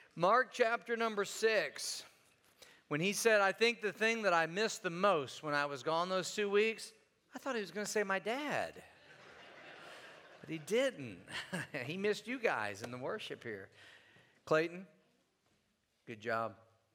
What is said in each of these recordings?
Mark chapter number 6. When he said, I think the thing that I missed the most when I was gone those 2 weeks, I thought he was going to say my dad. But he didn't. He missed you guys in the worship here. Clayton, good job.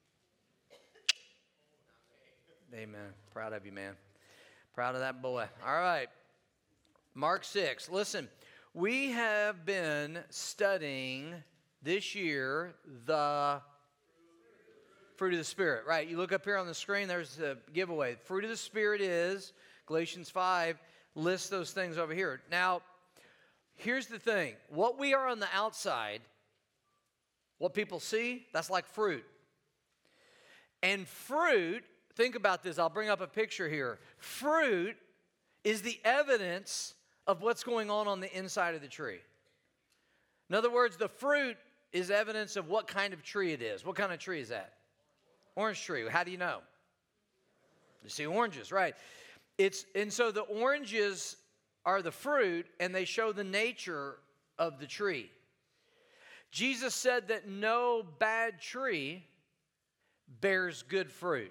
Amen. Proud of you, man. Proud of that boy. All right. Mark 6. Listen, we have been studying this year the fruit of the Spirit, right? You look up here on the screen, there's the giveaway. Fruit of the Spirit is, Galatians 5 lists those things over here. Now, here's the thing. What we are on the outside, what people see, that's like fruit. And fruit, think about this. I'll bring up a picture here. Fruit is the evidence of what's going on the inside of the tree. In other words, the fruit is evidence of what kind of tree it is. What kind of tree is that? Orange tree. How do you know? You see oranges, right? And so the oranges are the fruit, and they show the nature of the tree. Jesus said that no bad tree bears good fruit.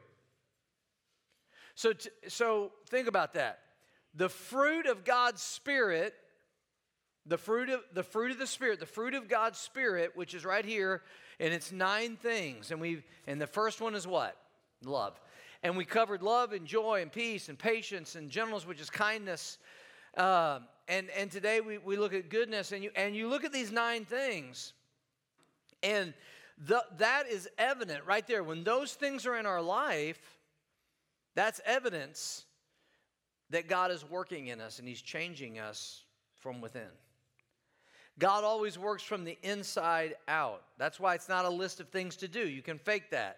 So think about that. The fruit of God's Spirit, the fruit of the Spirit, the fruit of God's Spirit, which is right here, and it's 9 things. And the first one is what? Love. And we covered love and joy and peace and patience and gentleness, which is kindness. And today we look at goodness, and you look at these 9 things, and that is evident right there. When those things are in our life, that's evidence that God is working in us and He's changing us from within. God always works from the inside out. That's why it's not a list of things to do. You can fake that.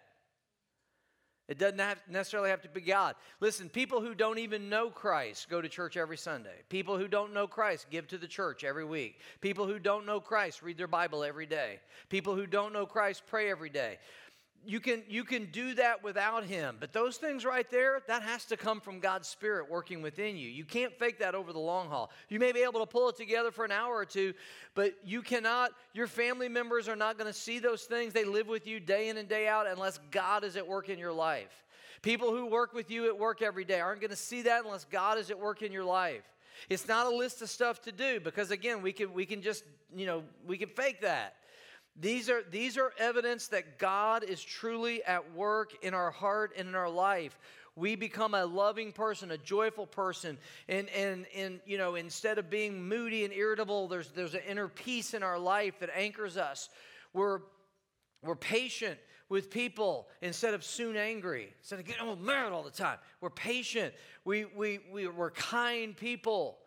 It doesn't necessarily have to be God. Listen, people who don't even know Christ go to church every Sunday. People who don't know Christ give to the church every week. People who don't know Christ read their Bible every day. People who don't know Christ pray every day. You can do that without Him. But those things right there, that has to come from God's Spirit working within you. You can't fake that over the long haul. You may be able to pull it together for an hour or two, but you cannot. Your family members are not going to see those things. They live with you day in and day out unless God is at work in your life. People who work with you at work every day aren't going to see that unless God is at work in your life. It's not a list of stuff to do because, again, we can just, we can fake that. These are evidence that God is truly at work in our heart and in our life. We become a loving person, a joyful person, and instead of being moody and irritable, there's an inner peace in our life that anchors us. We're patient with people instead of soon angry. Instead of getting mad all the time, we're patient. We're kind people.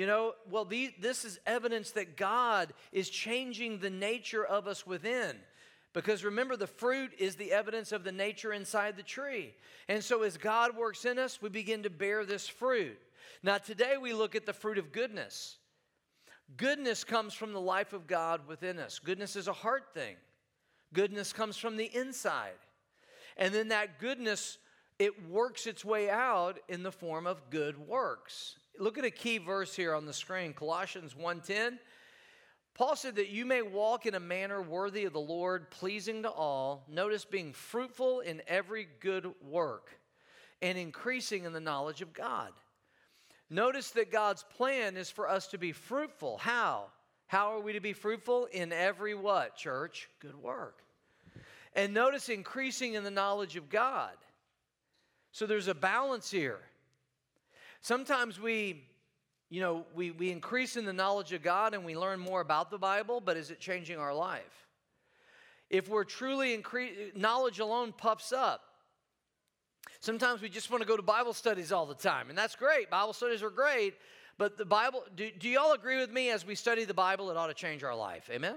This is evidence that God is changing the nature of us within. Because remember, the fruit is the evidence of the nature inside the tree. And so as God works in us, we begin to bear this fruit. Now today we look at the fruit of goodness. Goodness comes from the life of God within us. Goodness is a heart thing. Goodness comes from the inside. And then that goodness, it works its way out in the form of good works. Look at a key verse here on the screen, Colossians 1:10. Paul said that you may walk in a manner worthy of the Lord, pleasing to all. Notice being fruitful in every good work and increasing in the knowledge of God. Notice that God's plan is for us to be fruitful. How? How are we to be fruitful? In every what, church? Good work. And notice increasing in the knowledge of God. So there's a balance here. Sometimes we increase in the knowledge of God and we learn more about the Bible, but is it changing our life? If we're truly knowledge alone puffs up. Sometimes we just want to go to Bible studies all the time, and that's great. Bible studies are great, but the Bible, do y'all agree with me as we study the Bible, it ought to change our life? Amen?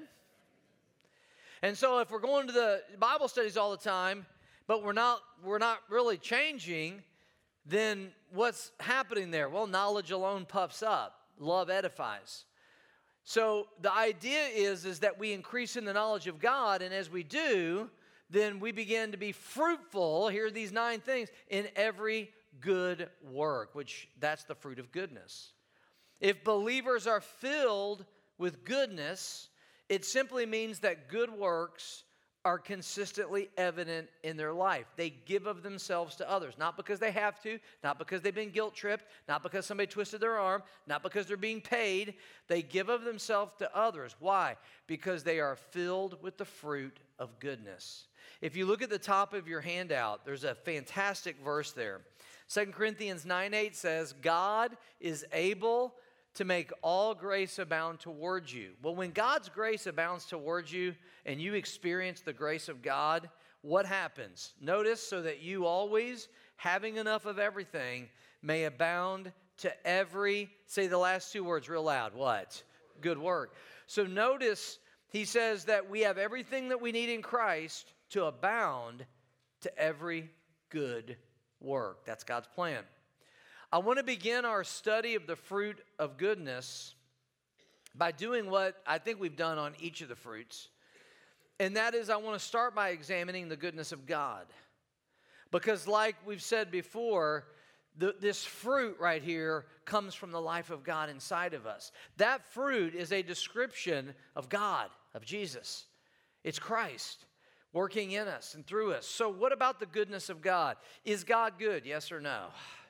And so if we're going to the Bible studies all the time, but we're not really changing, then what's happening there? Well, knowledge alone puffs up. Love edifies. So the idea is that we increase in the knowledge of God, and as we do, then we begin to be fruitful. Here are these 9 things in every good work, which that's the fruit of goodness. If believers are filled with goodness, it simply means that good works are consistently evident in their life. They give of themselves to others, not because they have to, not because they've been guilt-tripped, not because somebody twisted their arm, not because they're being paid. They give of themselves to others. Why? Because they are filled with the fruit of goodness. If you look at the top of your handout, there's a fantastic verse there. 2 Corinthians 9:8 says, God is able to make all grace abound towards you. Well, when God's grace abounds towards you and you experience the grace of God, what happens? Notice, so that you always, having enough of everything, may abound to every, say the last two words real loud, what? Good work. So notice, he says that we have everything that we need in Christ to abound to every good work. That's God's plan. I want to begin our study of the fruit of goodness by doing what I think we've done on each of the fruits. And that is, I want to start by examining the goodness of God. Because like we've said before, this fruit right here comes from the life of God inside of us. That fruit is a description of God, of Jesus. It's Christ working in us and through us. So what about the goodness of God? Is God good? Yes or no?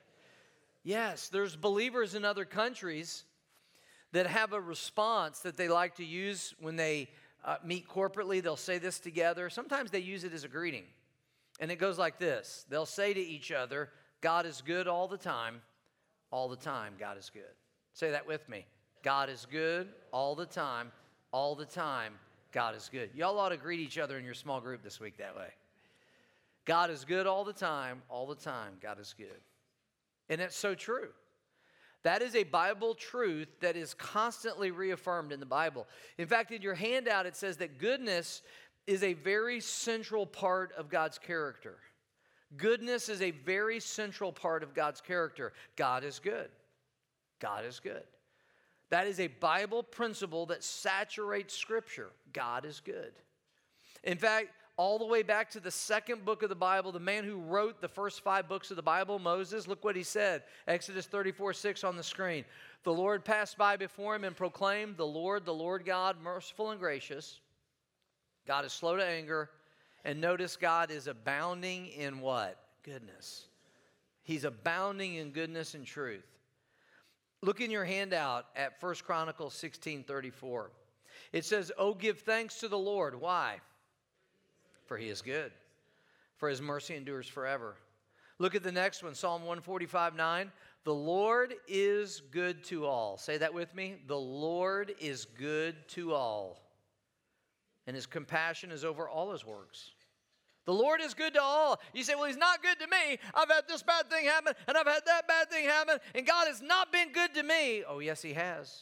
Yes, there's believers in other countries that have a response that they like to use when they meet corporately. They'll say this together. Sometimes they use it as a greeting. And it goes like this. They'll say to each other, God is good all the time. All the time, God is good. Say that with me. God is good all the time. All the time, God is good. Y'all ought to greet each other in your small group this week that way. God is good all the time. All the time, God is good. And it's so true. That is a Bible truth that is constantly reaffirmed in the Bible. In fact, in your handout, it says that goodness is a very central part of God's character. Goodness is a very central part of God's character. God is good. God is good. That is a Bible principle that saturates Scripture. God is good. In fact, all the way back to the second book of the Bible, the man who wrote the first 5 books of the Bible, Moses, look what he said. Exodus 34:6 on the screen. The Lord passed by before him and proclaimed, the Lord God, merciful and gracious. God is slow to anger. And notice God is abounding in what? Goodness. He's abounding in goodness and truth. Look in your handout at 1 Chronicles 16:34. It says, oh, give thanks to the Lord. Why? For he is good, for his mercy endures forever. Look at the next one, Psalm 145:9. The Lord is good to all. Say that with me. The Lord is good to all, and his compassion is over all his works. The Lord is good to all. You say, well, he's not good to me. I've had this bad thing happen, and I've had that bad thing happen, and God has not been good to me. Oh, yes, he has.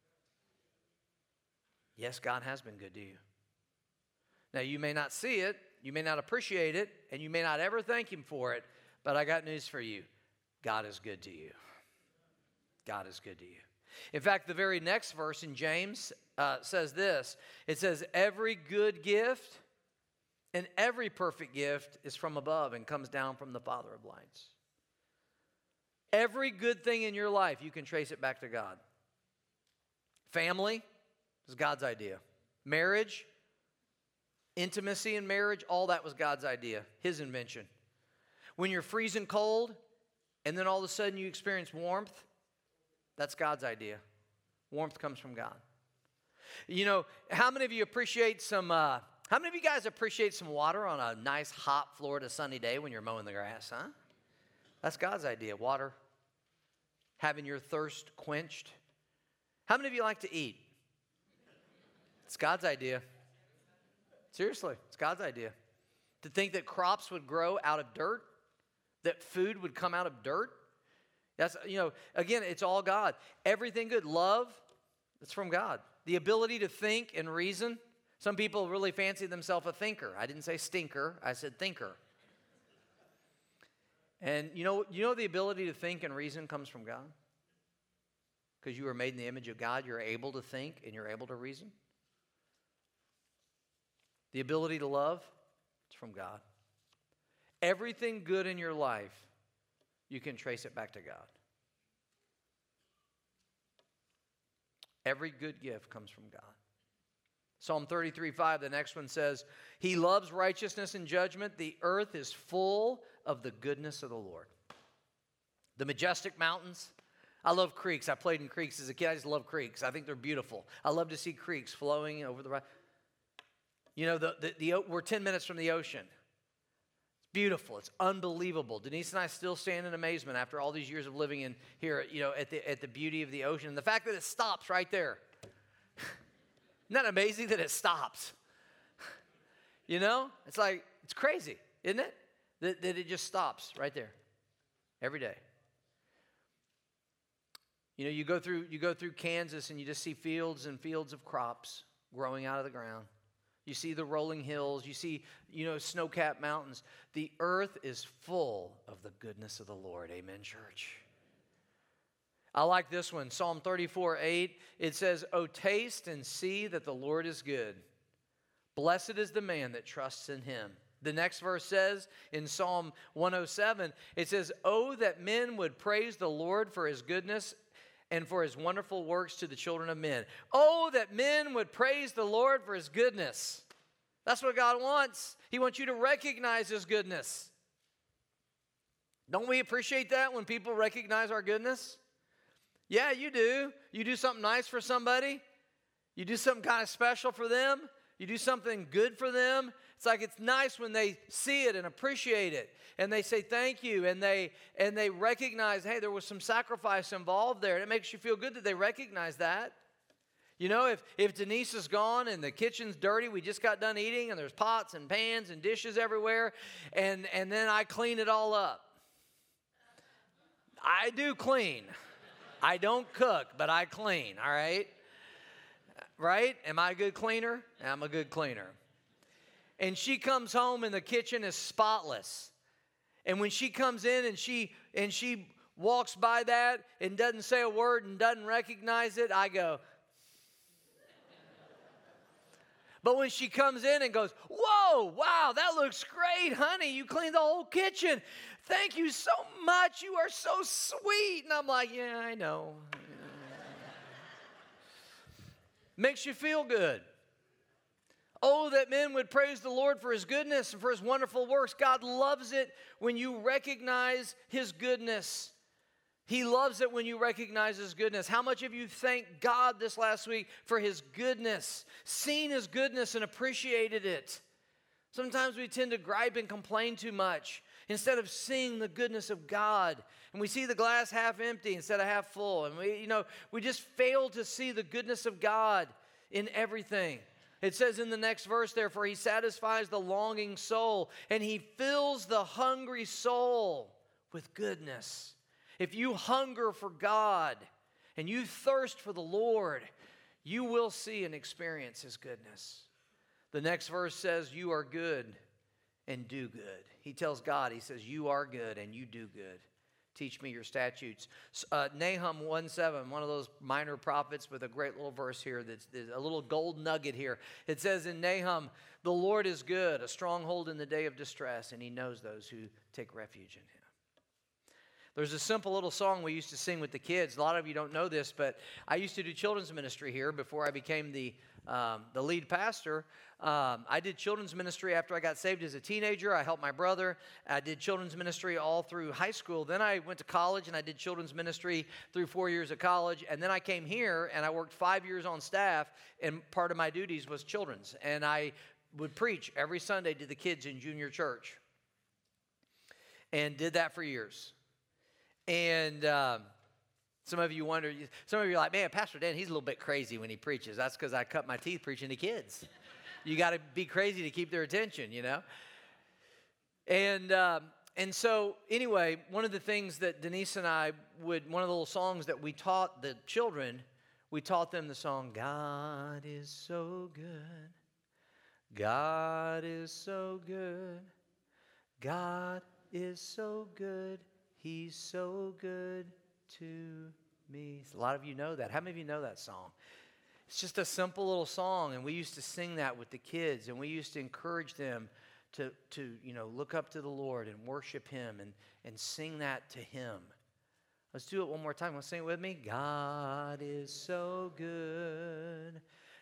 Yes, God has been good to you. Now, you may not see it, you may not appreciate it, and you may not ever thank him for it, but I got news for you. God is good to you. God is good to you. In fact, the very next verse in James says this. It says, every good gift and every perfect gift is from above and comes down from the Father of lights. Every good thing in your life, you can trace it back to God. Family is God's idea. Marriage, intimacy in marriage, all that was God's idea, his invention. When you're freezing cold and then all of a sudden you experience warmth, that's God's idea. Warmth comes from God. You know, how many of you appreciate how many of you guys appreciate some water on a nice, hot Florida sunny day when you're mowing the grass, huh? That's God's idea, water. Having your thirst quenched. How many of you like to eat? It's God's idea. Seriously, it's God's idea. To think that crops would grow out of dirt, that food would come out of dirt. That's, again, it's all God. Everything good. Love, it's from God. The ability to think and reason. Some people really fancy themselves a thinker. I didn't say stinker, I said thinker. And you know the ability to think and reason comes from God? Because you were made in the image of God, you're able to think and you're able to reason. The ability to love, it's from God. Everything good in your life, you can trace it back to God. Every good gift comes from God. Psalm 33:5, the next one says, He loves righteousness and judgment. The earth is full of the goodness of the Lord. The majestic mountains. I love creeks. I played in creeks as a kid. I just love creeks. I think they're beautiful. I love to see creeks flowing over the right. You know, we're 10 minutes from the ocean. It's beautiful. It's unbelievable. Denise and I still stand in amazement after all these years of living in here, you know, at the beauty of the ocean. And the fact that it stops right there. Isn't that amazing that it stops? You know? It's like, it's crazy, isn't it? That it just stops right there every day. You know, you go through Kansas and you just see fields and fields of crops growing out of the ground. You see the rolling hills. You see, you know, snow-capped mountains. The earth is full of the goodness of the Lord. Amen, church. I like this one. Psalm 34:8. It says, "Oh, taste and see that the Lord is good. Blessed is the man that trusts in him." The next verse says in Psalm 107, it says, "Oh, that men would praise the Lord for his goodness and for his wonderful works to the children of men." Oh, that men would praise the Lord for his goodness. That's what God wants. He wants you to recognize his goodness. Don't we appreciate that when people recognize our goodness? Yeah, you do. You do something nice for somebody. You do something kind of special for them. You do something good for them. It's like it's nice when they see it and appreciate it. And they say thank you. And they recognize, hey, there was some sacrifice involved there. And it makes you feel good that they recognize that. You know, if Denise is gone and the kitchen's dirty, we just got done eating, and there's pots and pans and dishes everywhere, and then I clean it all up. I do clean. I don't cook, but I clean, all right? Right? Am I a good cleaner? I'm a good cleaner. And she comes home and the kitchen is spotless. And when she comes in and she walks by that and doesn't say a word and doesn't recognize it, I go. But when she comes in and goes, "Whoa, wow, that looks great, honey. You cleaned the whole kitchen. Thank you so much. You are so sweet." And I'm like, yeah, I know. Makes you feel good. Oh, that men would praise the Lord for his goodness and for his wonderful works. God loves it when you recognize his goodness. He loves it when you recognize his goodness. How much of you thanked God this last week for his goodness, seen his goodness and appreciated it? Sometimes we tend to gripe and complain too much instead of seeing the goodness of God. And we see the glass half empty instead of half full. And we just fail to see the goodness of God in everything. It says in the next verse, therefore, he satisfies the longing soul, and he fills the hungry soul with goodness. If you hunger for God and you thirst for the Lord, you will see and experience his goodness. The next verse says, you are good and do good. He tells God, he says, you are good and you do good. Teach me your statutes. Nahum 1:7, one of those minor prophets with a great little verse here, that's a little gold nugget here. It says in Nahum, the Lord is good, a stronghold in the day of distress, and he knows those who take refuge in him. There's a simple little song we used to sing with the kids. A lot of you don't know this, but I used to do children's ministry here before I became the lead pastor. I did children's ministry after I got saved as a teenager. I helped my brother. I did children's ministry all through high school. Then I went to college and I did children's ministry through 4 years of college. And then I came here and I worked 5 years on staff, and part of my duties was children's. And I would preach every Sunday to the kids in junior church and did that for years. And some of you wonder, some of you are like, man, Pastor Dan, he's a little bit crazy when he preaches. That's because I cut my teeth preaching to kids. You got to be crazy to keep their attention, you know. And so anyway, one of the things that Denise and I one of the little songs that we taught the children, we taught them the song, God is so good. God is so good. God is so good. He's so good to me. A lot of you know that. How many of you know that song? It's just a simple little song, and we used to sing that with the kids, and we used to encourage them to look up to the Lord and worship him and sing that to him. Let's do it one more time. Want to sing it with me? God is so good.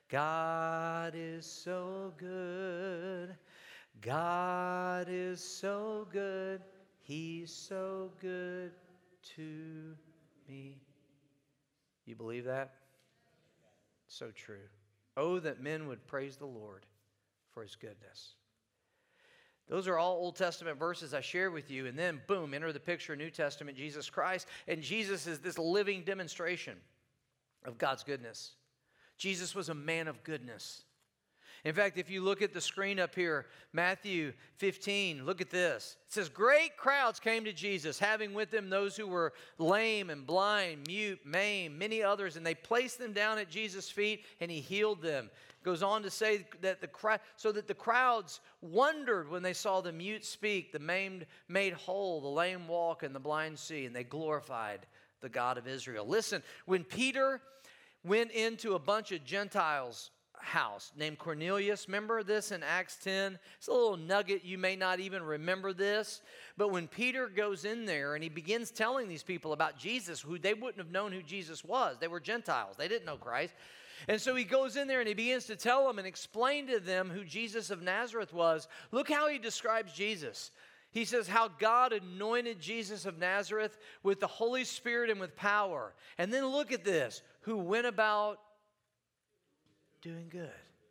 God is so good. God is so good. He's so good to me. You believe that? So true. Oh, that men would praise the Lord for his goodness. Those are all Old Testament verses I shared with you. And then, boom, enter the picture, New Testament, Jesus Christ. And Jesus is this living demonstration of God's goodness. Jesus was a man of goodness. In fact, if you look at the screen up here, Matthew 15, look at this. It says, great crowds came to Jesus, having with them those who were lame and blind, mute, maimed, many others, and they placed them down at Jesus' feet, and he healed them. It goes on to say that the crowds wondered when they saw the mute speak, the maimed made whole, the lame walk, and the blind see, and they glorified the God of Israel. Listen, when Peter went into a bunch of Gentiles' house named Cornelius. Remember this in Acts 10? It's a little nugget. You may not even remember this. But when Peter goes in there and he begins telling these people about Jesus, who they wouldn't have known who Jesus was. They were Gentiles. They didn't know Christ. And so he goes in there and he begins to tell them and explain to them who Jesus of Nazareth was. Look how he describes Jesus. He says how God anointed Jesus of Nazareth with the Holy Spirit and with power. And then look at this, who went about doing good.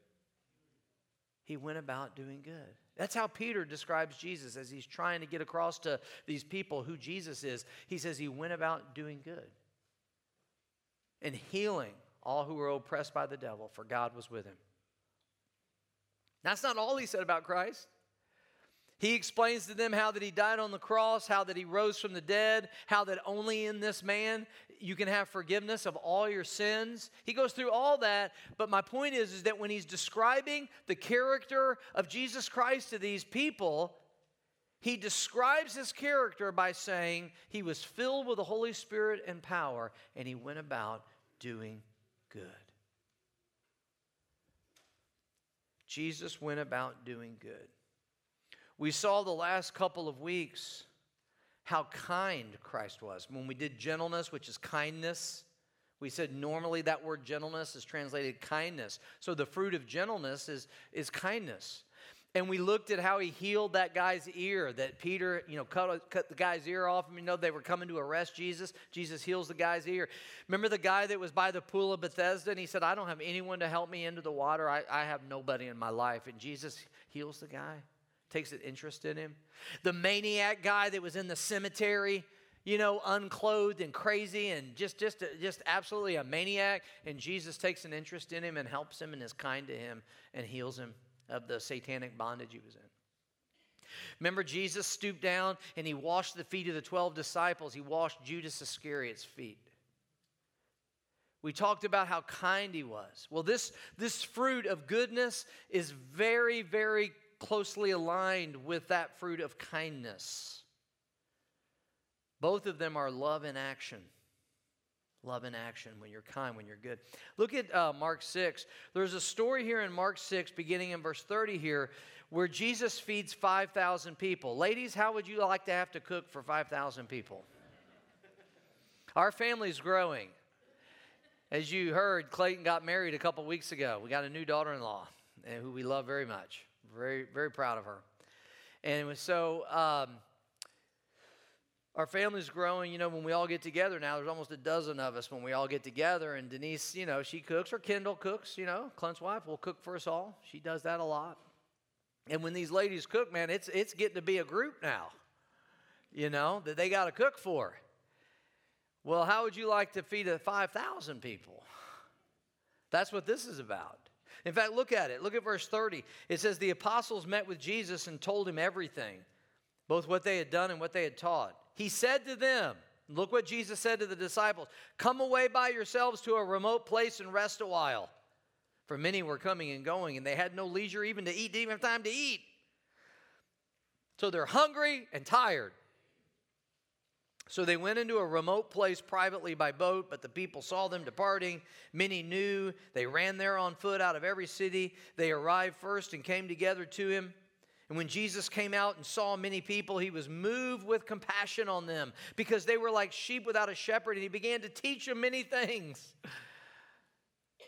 He went about doing good. That's how Peter describes Jesus as he's trying to get across to these people who Jesus is. He says he went about doing good and healing all who were oppressed by the devil, for God was with him. That's not all he said about Christ. He explains to them how that he died on the cross, how that he rose from the dead, how that only in this man you can have forgiveness of all your sins. He goes through all that, but my point is that when he's describing the character of Jesus Christ to these people, he describes his character by saying he was filled with the Holy Spirit and power, and he went about doing good. Jesus went about doing good. We saw the last couple of weeks how kind Christ was. When we did gentleness, which is kindness, we said normally that word gentleness is translated kindness. So the fruit of gentleness is kindness. And we looked at how he healed that guy's ear, that Peter, cut the guy's ear off. They were coming to arrest Jesus. Jesus heals the guy's ear. Remember the guy that was by the pool of Bethesda, and he said, I don't have anyone to help me into the water. I have nobody in my life. And Jesus heals the guy. Takes an interest in him. The maniac guy that was in the cemetery, unclothed and crazy and just absolutely a maniac. And Jesus takes an interest in him and helps him and is kind to him and heals him of the satanic bondage he was in. Remember, Jesus stooped down and he washed the feet of the 12 disciples. He washed Judas Iscariot's feet. We talked about how kind he was. Well, this fruit of goodness is very, very closely aligned with that fruit of kindness. Both of them are love in action. Love in action, when you're kind, when you're good. Look at Mark 6. There's a story here in Mark 6, beginning in verse 30 here, where Jesus feeds 5,000 people. Ladies, how would you like to have to cook for 5,000 people? Our family's growing. As you heard, Clayton got married a couple weeks ago. We got a new daughter-in-law, who we love very much. Very, very proud of her. And it was so, our family's growing. When we all get together now, there's almost a dozen of us when we all get together. And Denise, she cooks, or Kendall cooks, Clint's wife will cook for us all. She does that a lot. And when these ladies cook, man, it's getting to be a group now, that they got to cook for. Well, how would you like to feed 5,000 people? That's what this is about. In fact, look at it. Look at verse 30. It says, the apostles met with Jesus and told him everything, both what they had done and what they had taught. He said to them, look what Jesus said to the disciples, come away by yourselves to a remote place and rest a while. For many were coming and going, and they had no leisure even to eat, didn't even have time to eat. So they're hungry and tired. So they went into a remote place privately by boat, but the people saw them departing. Many knew. They ran there on foot out of every city. They arrived first and came together to him. And when Jesus came out and saw many people, he was moved with compassion on them because they were like sheep without a shepherd, and he began to teach them many things.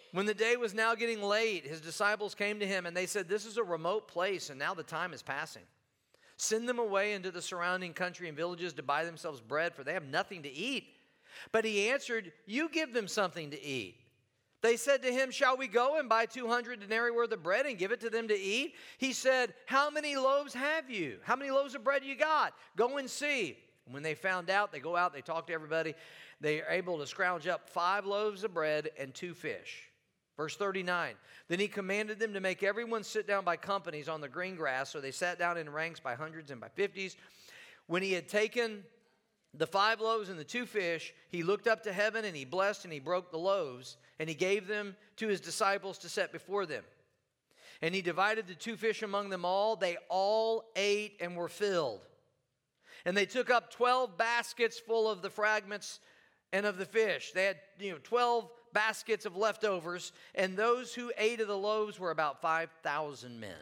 When the day was now getting late, his disciples came to him and they said, "This is a remote place and now the time is passing. Send them away into the surrounding country and villages to buy themselves bread, for they have nothing to eat." But he answered, "You give them something to eat." They said to him, "Shall we go and buy 200 denarii worth of bread and give it to them to eat?" He said, "How many loaves have you? How many loaves of bread you got? Go and see." And when they found out, they go out, they talk to everybody. They are able to scrounge up 5 loaves of bread and 2 fish. Verse 39, then he commanded them to make everyone sit down by companies on the green grass. So they sat down in ranks by hundreds and by 50s. When he had taken the 5 loaves and the 2 fish, he looked up to heaven and he blessed and he broke the loaves and he gave them to his disciples to set before them. And he divided the 2 fish among them all. They all ate and were filled. And they took up 12 baskets full of the fragments and of the fish. They had 12 baskets of leftovers, and those who ate of the loaves were about 5,000 men.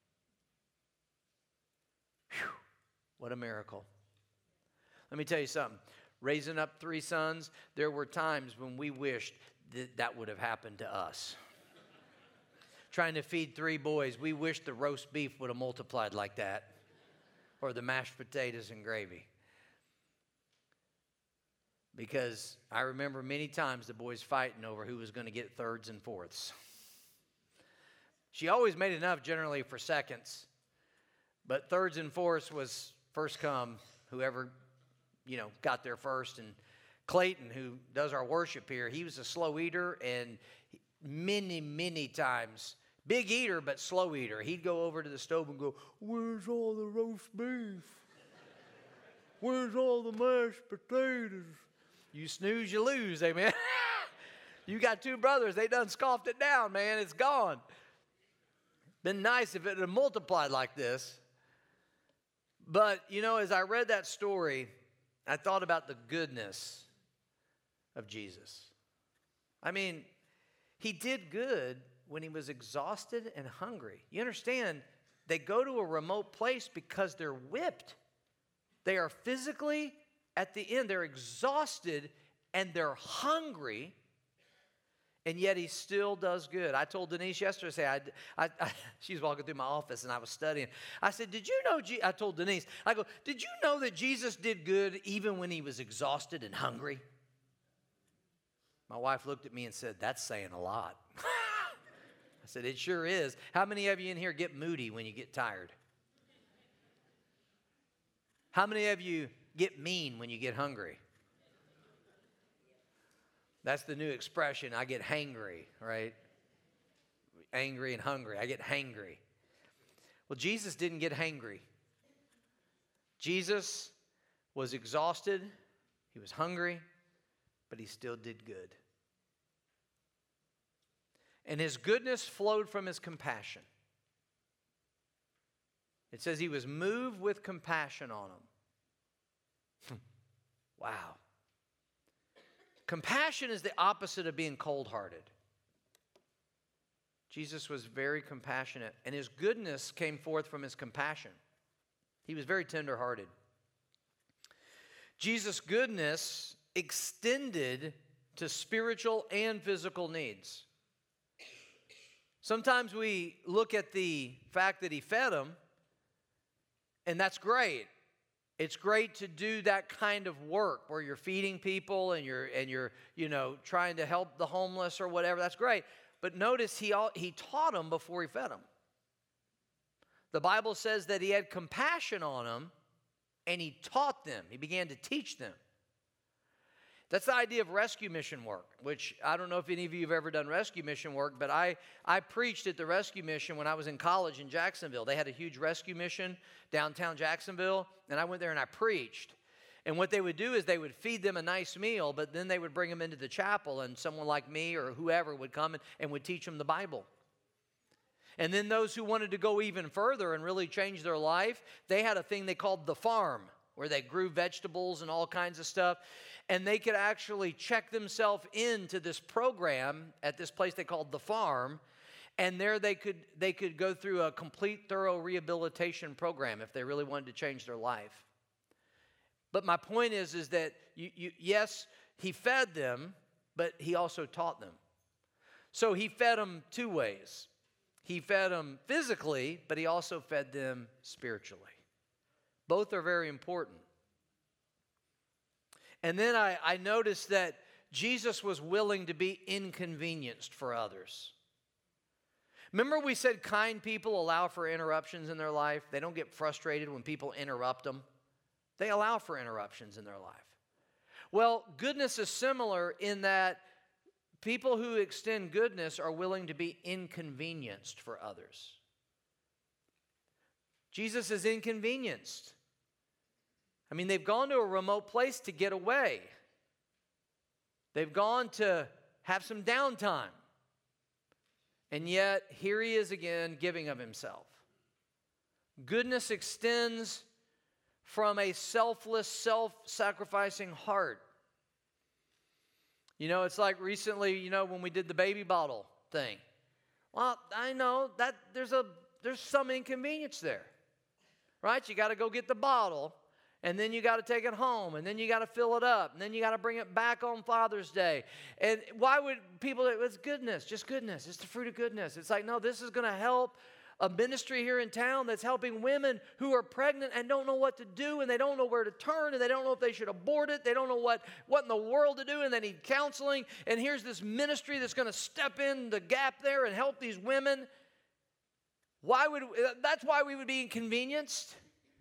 Whew, what a miracle. Let me tell you something. Raising up 3 sons, there were times when we wished that would have happened to us. Trying to feed 3 boys, we wished the roast beef would have multiplied like that, or the mashed potatoes and gravy. Because I remember many times the boys fighting over who was going to get 3rds and 4ths. She always made enough generally for seconds. But 3rds and 4ths was first come, whoever, got there first. And Clayton, who does our worship here, he was a slow eater. And many, many times, big eater, but slow eater. He'd go over to the stove and go, "Where's all the roast beef? Where's all the mashed potatoes?" You snooze, you lose, amen. You got 2 brothers, they done scoffed it down, man. It's gone. Been nice if it had multiplied like this. But, as I read that story, I thought about the goodness of Jesus. I mean, he did good when he was exhausted and hungry. You understand, they go to a remote place because they're whipped. They are physically at the end, they're exhausted and they're hungry, and yet he still does good. I told Denise yesterday, she was walking through my office and I was studying. I said, "Did you know," I told Denise, "Did you know that Jesus did good even when he was exhausted and hungry?" My wife looked at me and said, "That's saying a lot." I said, "It sure is." How many of you in here get moody when you get tired? How many of you get mean when you get hungry? That's the new expression. I get hangry, right? Angry and hungry. I get hangry. Well, Jesus didn't get hangry. Jesus was exhausted. He was hungry, but he still did good. And his goodness flowed from his compassion. It says he was moved with compassion on them. Wow. Compassion is the opposite of being cold-hearted. Jesus was very compassionate, and his goodness came forth from his compassion. He was very tender-hearted. Jesus' goodness extended to spiritual and physical needs. Sometimes we look at the fact that he fed them, and that's great. It's great to do that kind of work where you're feeding people and you're trying to help the homeless or whatever. That's great. But notice he taught them before he fed them. The Bible says that he had compassion on them and he taught them. He began to teach them. That's the idea of rescue mission work, which I don't know if any of you have ever done rescue mission work, but I preached at the rescue mission when I was in college in Jacksonville. They had a huge rescue mission downtown Jacksonville, and I went there and I preached. And what they would do is they would feed them a nice meal, but then they would bring them into the chapel, and someone like me or whoever would come and would teach them the Bible. And then those who wanted to go even further and really change their life, they had a thing they called the farm, where they grew vegetables and all kinds of stuff. And they could actually check themselves into this program at this place they called the farm. And there they could go through a complete, thorough rehabilitation program if they really wanted to change their life. But my point is that yes, he fed them, but he also taught them. So he fed them two ways. He fed them physically, but he also fed them spiritually. Both are very important. And then I noticed that Jesus was willing to be inconvenienced for others. Remember we said kind people allow for interruptions in their life? They don't get frustrated when people interrupt them. They allow for interruptions in their life. Well, goodness is similar in that people who extend goodness are willing to be inconvenienced for others. Jesus is inconvenienced. I mean, they've gone to a remote place to get away. They've gone to have some downtime. And yet, here he is again giving of himself. Goodness extends from a selfless, self-sacrificing heart. You know, it's like recently, you know, when we did the baby bottle thing. Well, I know that there's some inconvenience there, right? You got to go get the bottle, and then you got to take it home, and then you got to fill it up, and then you got to bring it back on Father's Day. And why would people, it's goodness, just goodness. It's the fruit of goodness. It's like, no, this is going to help a ministry here in town that's helping women who are pregnant and don't know what to do, and they don't know where to turn, and they don't know if they should abort it. They don't know what in the world to do, and they need counseling. And here's this ministry that's going to step in the gap there and help these women. That's why we would be inconvenienced,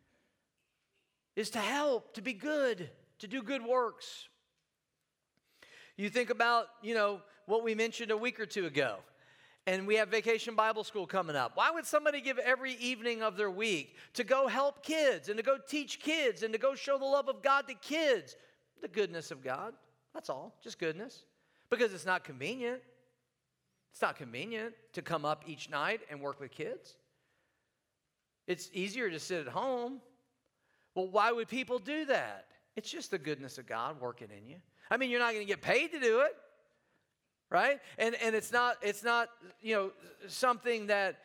is to help, to be good, to do good works. You think about, you know, what we mentioned a week or two ago. And we have Vacation Bible School coming up. Why would somebody give every evening of their week to go help kids and to go teach kids and to go show the love of God to kids? The goodness of God. That's all. Just goodness. Because it's not convenient. It's not convenient to come up each night and work with kids. It's easier to sit at home. Well, why would people do that? It's just the goodness of God working in you. I mean, you're not going to get paid to do it. Right? And it's not you know, something that's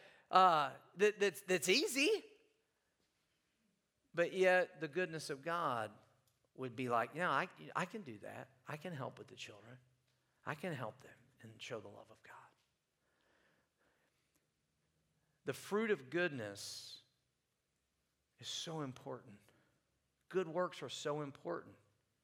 easy. But yet the goodness of God would be like, yeah, I can do that. I can help with the children. I can help them and show the love of God. The fruit of goodness is so important. Good works are so important.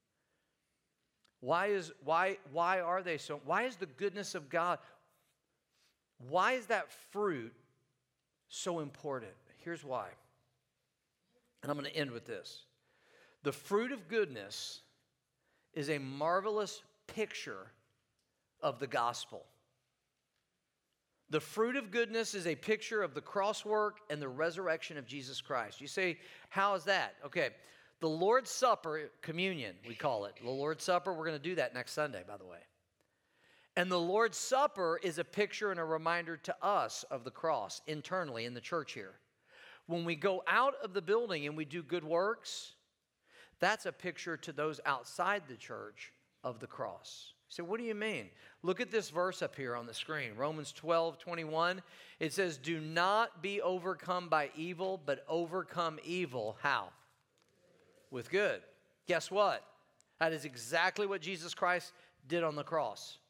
Why are they so? Why is the goodness of God, why is that fruit so important? Here's why. And I'm going to end with this. The fruit of goodness is a marvelous picture of the gospel. The fruit of goodness is a picture of the cross work and the resurrection of Jesus Christ. You say, how is that? Okay. The Lord's Supper, communion, we call it. The Lord's Supper, we're going to do that next Sunday, by the way. And the Lord's Supper is a picture and a reminder to us of the cross internally in the church here. When we go out of the building and we do good works, that's a picture to those outside the church of the cross. So what do you mean? Look at this verse up here on the screen. Romans 12:21. It says, do not be overcome by evil, but overcome evil. How? With good. Guess what? That is exactly what Jesus Christ did on the cross.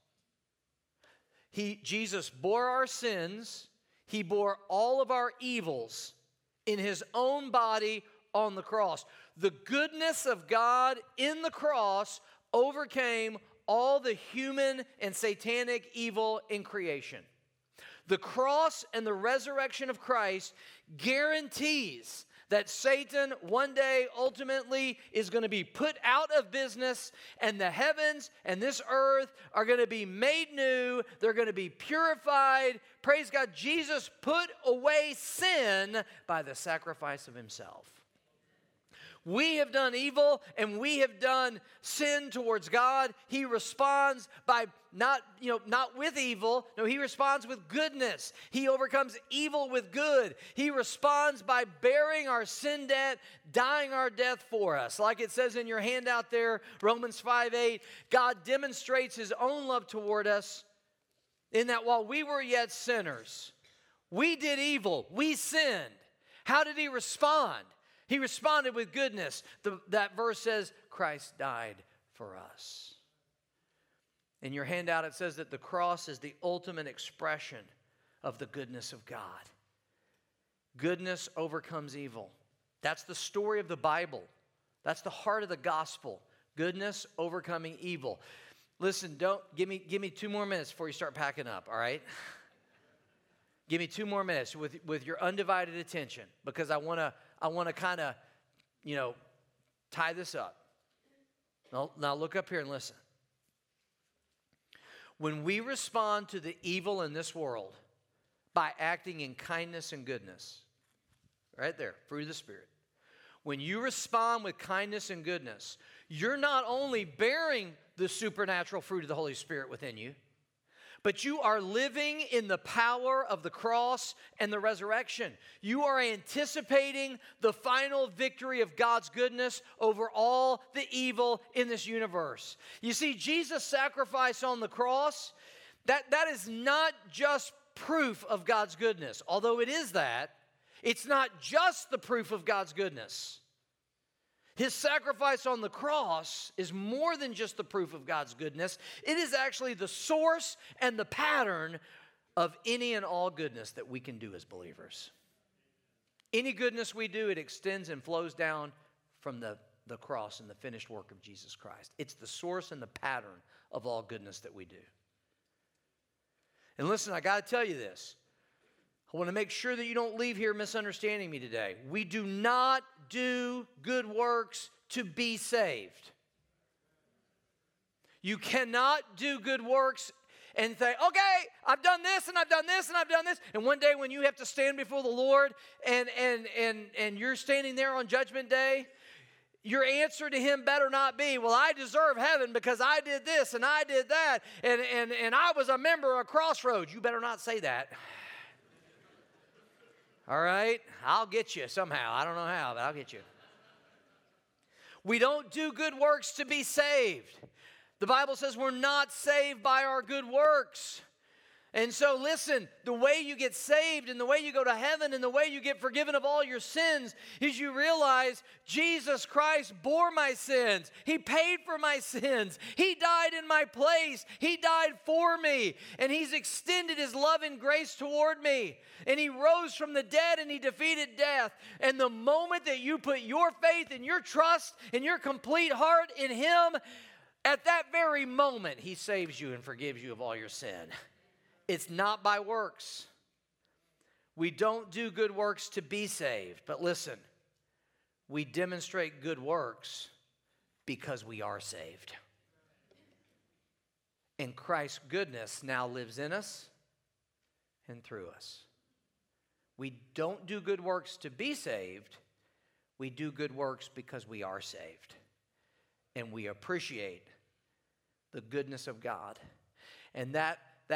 Jesus bore our sins. He bore all of our evils in his own body on the cross. The goodness of God in the cross overcame all the human and satanic evil in creation. The cross and the resurrection of Christ guarantees that Satan one day ultimately is going to be put out of business, and the heavens and this earth are going to be made new. They're going to be purified. Praise God, Jesus put away sin by the sacrifice of himself. We have done evil and we have done sin towards God. He responds by not with evil. No, he responds with goodness. He overcomes evil with good. He responds by bearing our sin debt, dying our death for us. Like it says in your handout there, Romans 5:8, God demonstrates his own love toward us in that while we were yet sinners, we did evil, we sinned. How did he respond? He responded with goodness. That verse says, Christ died for us. In your handout, it says that the cross is the ultimate expression of the goodness of God. Goodness overcomes evil. That's the story of the Bible. That's the heart of the gospel. Goodness overcoming evil. Listen, give me 2 more minutes before you start packing up, all right? Give me 2 more minutes with your undivided attention, because I want to kind of, tie this up. Now look up here and listen. When we respond to the evil in this world by acting in kindness and goodness, right there, fruit of the Spirit. When you respond with kindness and goodness, you're not only bearing the supernatural fruit of the Holy Spirit within you, but you are living in the power of the cross and the resurrection. You are anticipating the final victory of God's goodness over all the evil in this universe. You see, Jesus' sacrifice on the cross, that is not just proof of God's goodness. Although it is that, it's not just the proof of God's goodness. His sacrifice on the cross is more than just the proof of God's goodness. It is actually the source and the pattern of any and all goodness that we can do as believers. Any goodness we do, it extends and flows down from the cross and the finished work of Jesus Christ. It's the source and the pattern of all goodness that we do. And listen, I got to tell you this. I want to make sure that you don't leave here misunderstanding me today. We do not do good works to be saved. You cannot do good works and say, okay, I've done this and I've done this and I've done this. And one day when you have to stand before the Lord and you're standing there on Judgment Day, your answer to Him better not be, well, I deserve heaven because I did this and I did that and I was a member of Crossroads. You better not say that. All right? I'll get you somehow. I don't know how, but I'll get you. We don't do good works to be saved. The Bible says we're not saved by our good works. And so listen, the way you get saved and the way you go to heaven and the way you get forgiven of all your sins is you realize Jesus Christ bore my sins. He paid for my sins. He died in my place. He died for me. And He's extended His love and grace toward me. And He rose from the dead and He defeated death. And the moment that you put your faith and your trust and your complete heart in Him, at that very moment He saves you and forgives you of all your sin. It's not by works. We don't do good works to be saved. But listen, we demonstrate good works because we are saved. And Christ's goodness now lives in us and through us. We don't do good works to be saved. We do good works because we are saved. And we appreciate the goodness of God. And that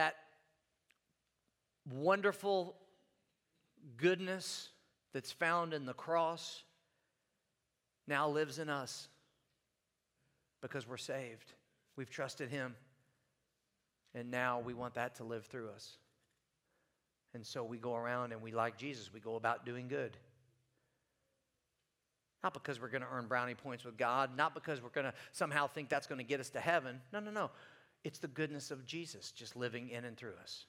wonderful goodness that's found in the cross now lives in us because we're saved. We've trusted Him. And now we want that to live through us. And so we go around and we, like Jesus, we go about doing good. Not because we're going to earn brownie points with God. Not because we're going to somehow think that's going to get us to heaven. No. It's the goodness of Jesus just living in and through us.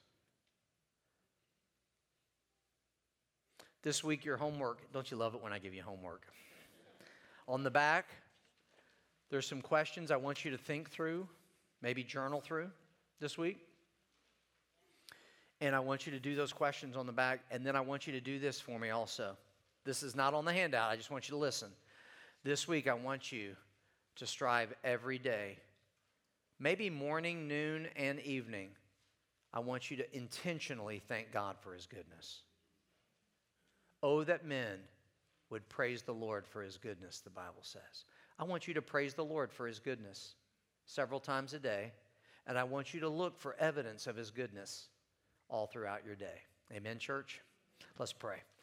This week, your homework, don't you love it when I give you homework? On the back, there's some questions I want you to think through, maybe journal through this week. And I want you to do those questions on the back, and then I want you to do this for me also. This is not on the handout, I just want you to listen. This week, I want you to strive every day, maybe morning, noon, and evening. I want you to intentionally thank God for His goodness. Oh, that men would praise the Lord for His goodness, the Bible says. I want you to praise the Lord for His goodness several times a day, and I want you to look for evidence of His goodness all throughout your day. Amen, church? Let's pray.